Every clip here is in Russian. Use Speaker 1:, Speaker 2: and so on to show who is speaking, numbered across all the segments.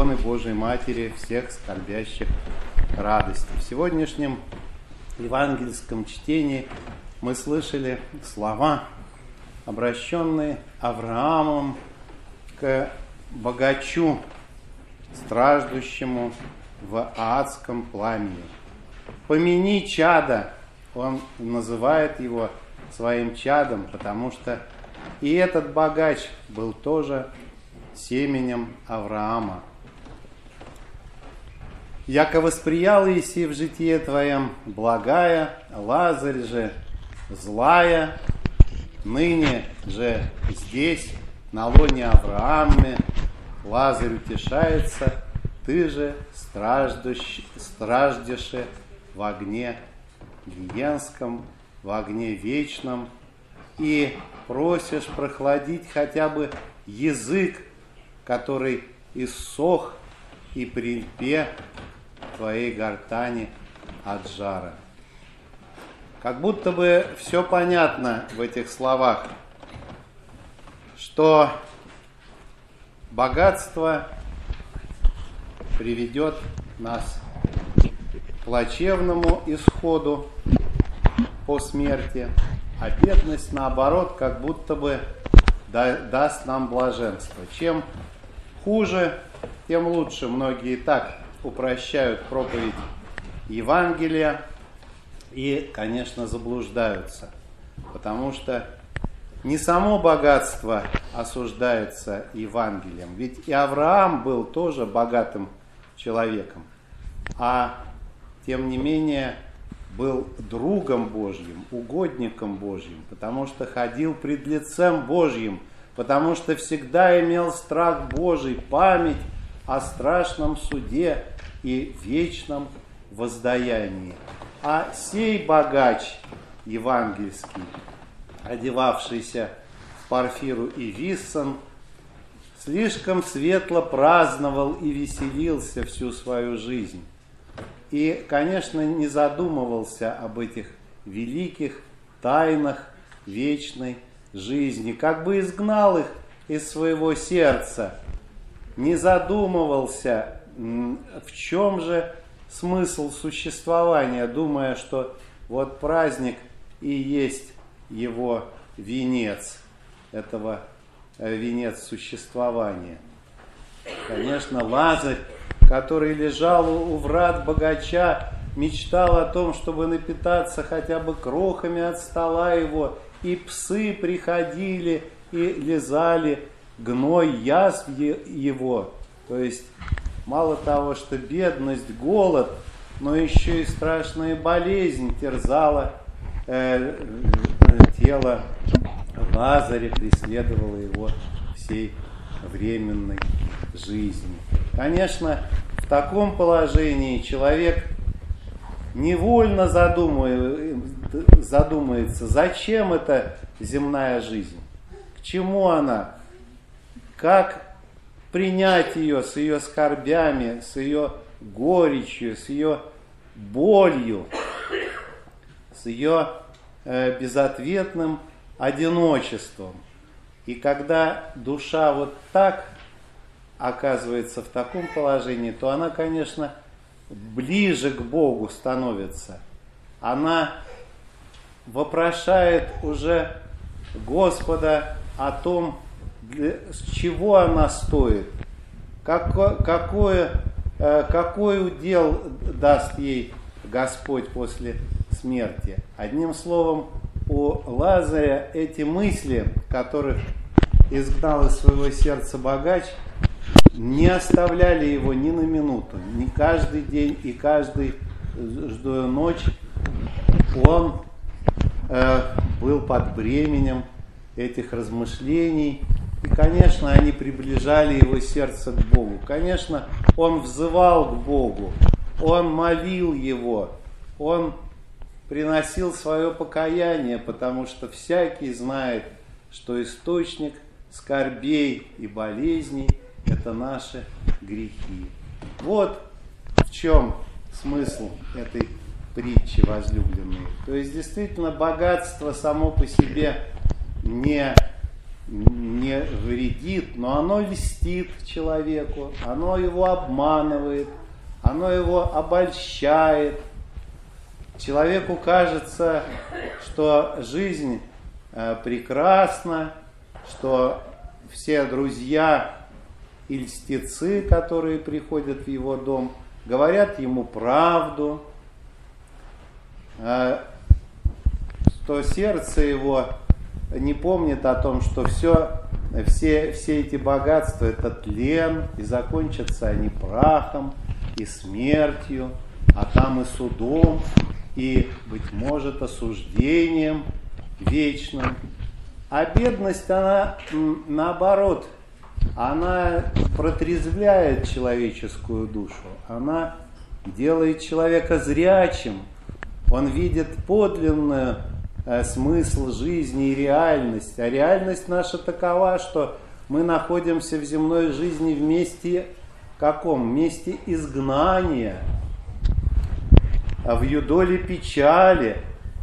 Speaker 1: иконы Божией Матери всех скорбящих радости. В сегодняшнем евангельском чтении мы слышали слова, обращенные Авраамом к богачу, страждущему в адском пламени. «Помяни чада», он называет его своим чадом, потому что и этот богач был тоже семенем Авраама. «Яко восприял Иси в житие твоем благая, Лазарь же злая, ныне же здесь, на лоне Аврааме, Лазарь утешается, ты же страждешь в огне гиенском, в огне вечном, и просишь прохладить хотя бы язык, который иссох и прильпе твоей гортани от жара». Как будто бы все понятно в этих словах, что богатство приведет нас к плачевному исходу по смерти, а бедность, наоборот, как будто бы даст нам блаженство. Чем хуже, тем лучше. Многие так упрощают проповедь Евангелия и, конечно, заблуждаются, потому что не само богатство осуждается Евангелием, ведь и Авраам был тоже богатым человеком, а тем не менее был другом Божьим, угодником Божьим, потому что ходил пред лицем Божьим, потому что всегда имел страх Божий, память о страшном суде и вечном воздаянии. А сей богач евангельский, одевавшийся в парфиру и виссон, слишком светло праздновал и веселился всю свою жизнь. И, конечно, не задумывался об этих великих тайнах вечной жизни, как бы изгнал их из своего сердца, не задумывался, в чем же смысл существования, думая, что вот праздник и есть его венец, этого венец существования. Конечно, Лазарь, который лежал у врат богача, мечтал о том, чтобы напитаться хотя бы крохами от стола его, и псы приходили и лизали гной язв его. То есть мало того, что бедность, голод, но еще и страшная болезнь терзала тело Лазаря, преследовало его всей временной жизни. Конечно, в таком положении человек невольно задумается, зачем эта земная жизнь, к чему она, как принять ее с ее скорбями, с ее горечью, с ее болью, с ее безответным одиночеством. И когда душа вот так оказывается в таком положении, то она, конечно, ближе к Богу становится. Она вопрошает уже Господа о том, с чего она стоит, какой удел даст ей Господь после смерти. Одним словом, у Лазаря эти мысли, которых изгнал из своего сердца богач, не оставляли его ни на минуту. Ни каждый день и каждую ночь он был под бременем этих размышлений. И, конечно, они приближали его сердце к Богу. Конечно, он взывал к Богу, он молил его, он приносил свое покаяние, потому что всякий знает, что источник скорбей и болезней – это наши грехи. Вот в чем смысл этой притчи, возлюбленные. То есть, действительно, богатство само по себе не не вредит, но оно льстит человеку, оно его обманывает, оно его обольщает. Человеку кажется, что жизнь прекрасна, что все друзья и льстецы, которые приходят в его дом, говорят ему правду, что сердце его не помнит о том, что все эти богатства – это тлен, и закончатся они прахом и смертью, а там и судом, и, быть может, осуждением вечным. А бедность, она, наоборот, она протрезвляет человеческую душу, она делает человека зрячим, он видит подлинный смысл жизни и реальность. А реальность наша такова, что мы находимся в земной жизни в месте каком? В месте изгнания, в юдоле печали.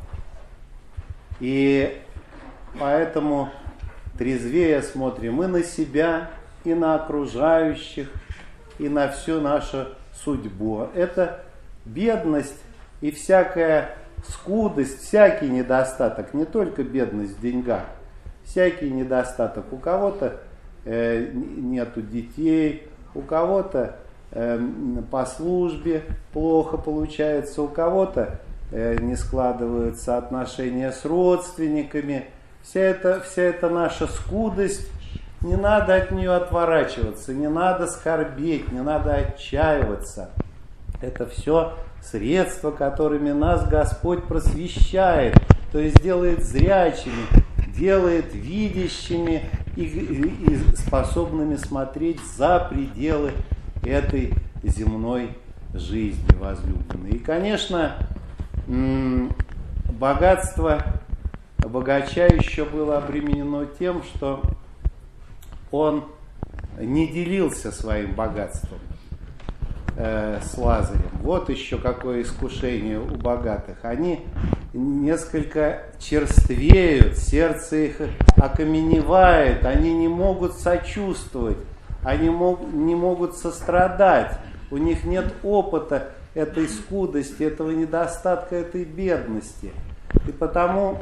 Speaker 1: И поэтому трезвее смотрим и на себя, и на окружающих, и на всю нашу судьбу. Это бедность и всякая скудость, всякий недостаток, не только бедность в деньгах, всякий недостаток. У кого-то нету детей, у кого-то по службе плохо получается, у кого-то не складываются отношения с родственниками. Вся эта наша скудость, не надо от нее отворачиваться, не надо скорбеть, не надо отчаиваться. Это все средства, которыми нас Господь просвещает, то есть делает зрячими, делает видящими и способными смотреть за пределы этой земной жизни возлюбленной. И, конечно, богатство богача еще было обременено тем, что он не делился своим богатством с Лазарем. Вот еще какое искушение у богатых. Они несколько черствеют, сердце их окаменевает, они не могут сочувствовать, они не могут сострадать, у них нет опыта этой скудости, этого недостатка, этой бедности. И потому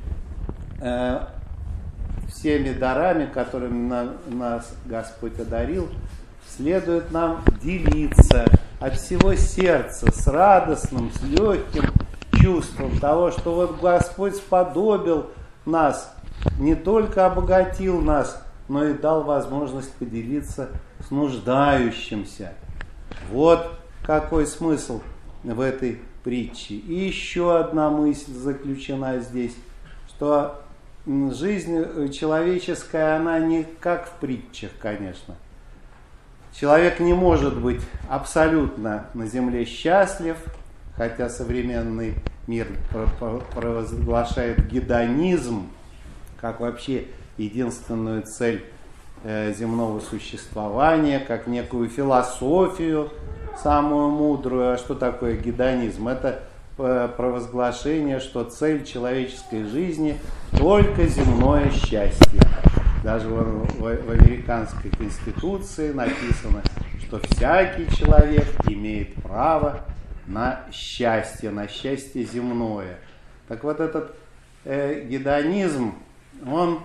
Speaker 1: всеми дарами, которыми нас Господь одарил, следует нам делиться от всего сердца, с радостным, с легким чувством того, что вот Господь сподобил нас, не только обогатил нас, но и дал возможность поделиться с нуждающимся. Вот какой смысл в этой притче. И еще одна мысль заключена здесь, что жизнь человеческая, она не как в притчах, конечно. Человек не может быть абсолютно на земле счастлив, хотя современный мир провозглашает гедонизм как вообще единственную цель земного существования, как некую философию, самую мудрую. А что такое гедонизм? Это провозглашение, что цель человеческой жизни только земное счастье. Даже в американской конституции написано, что всякий человек имеет право на счастье земное. Так вот этот гедонизм, он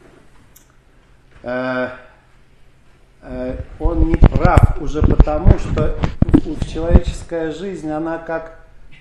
Speaker 1: не прав уже потому, что человеческая жизнь, она как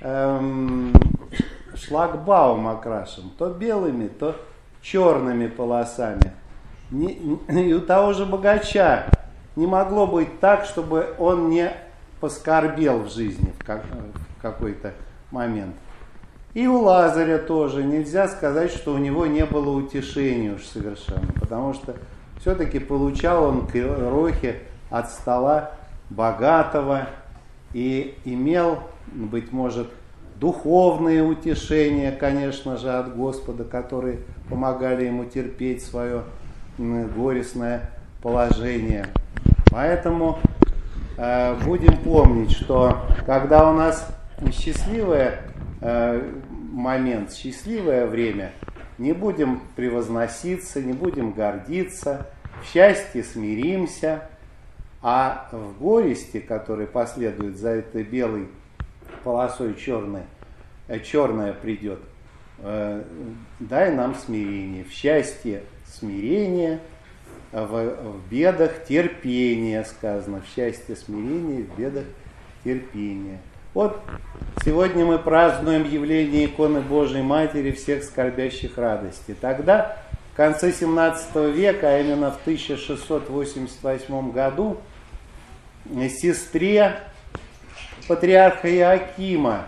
Speaker 1: шлагбаум окрашен, то белыми, то черными полосами. И у того же богача не могло быть так, чтобы он не поскорбел в жизни в какой-то момент. И у Лазаря тоже нельзя сказать, что у него не было утешения уж совершенно, потому что все-таки получал он крохи от стола богатого и имел, быть может, духовные утешения, конечно же, от Господа, которые помогали ему терпеть свое горестное положение. Поэтому будем помнить, что когда у нас счастливый момент, счастливое время, Не будем превозноситься, не будем гордиться, в счастье смиримся, а в горести, который последует за этой белой полосой черная придет, дай нам смирение. В счастье смирение, в бедах терпение сказано. В счастье смирение, в бедах терпение. Вот сегодня мы празднуем явление иконы Божией Матери всех скорбящих радости. Тогда, в конце 17 века, а именно в 1688 году, сестре патриарха Иоакима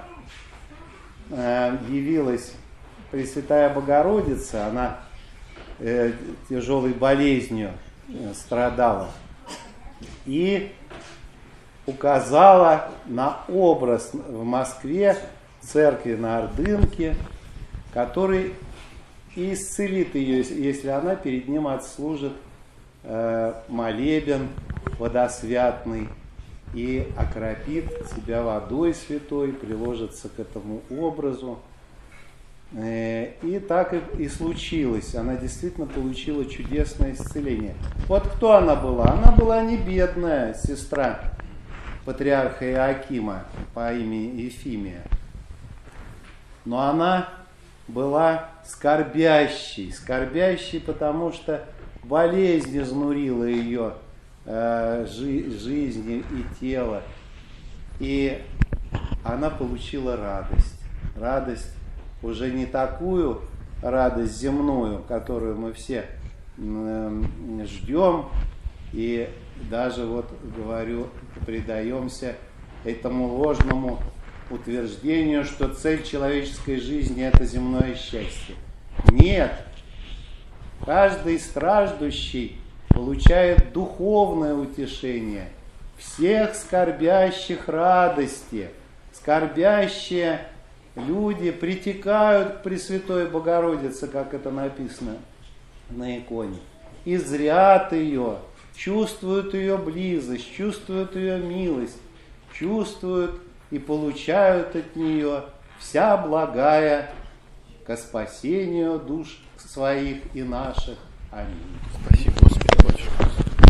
Speaker 1: явилась Пресвятая Богородица. Она тяжелой болезнью страдала и указала на образ в Москве церкви на Ордынке, который исцелит ее, если она перед ним отслужит молебен водосвятный и окропит себя водой святой, приложится к этому образу. И так и случилось. Она действительно получила чудесное исцеление. Вот кто она была? Она была не бедная сестра патриарха Иоакима по имени Ефимия, но она была скорбящей, потому что болезнь изнурила ее жизни и тело, и она получила радость уже не такую радость земную, которую мы все ждем, и даже вот говорю, предаемся этому ложному утверждению, что цель человеческой жизни – это земное счастье. Нет, каждый страждущий получает духовное утешение, всех скорбящих радости. Скорбящие люди притекают к Пресвятой Богородице, как это написано на иконе, и зрят ее, чувствуют ее близость, чувствуют ее милость, чувствуют и получают от нее вся благая ко спасению душ своих и наших. Аминь.
Speaker 2: Спасибо.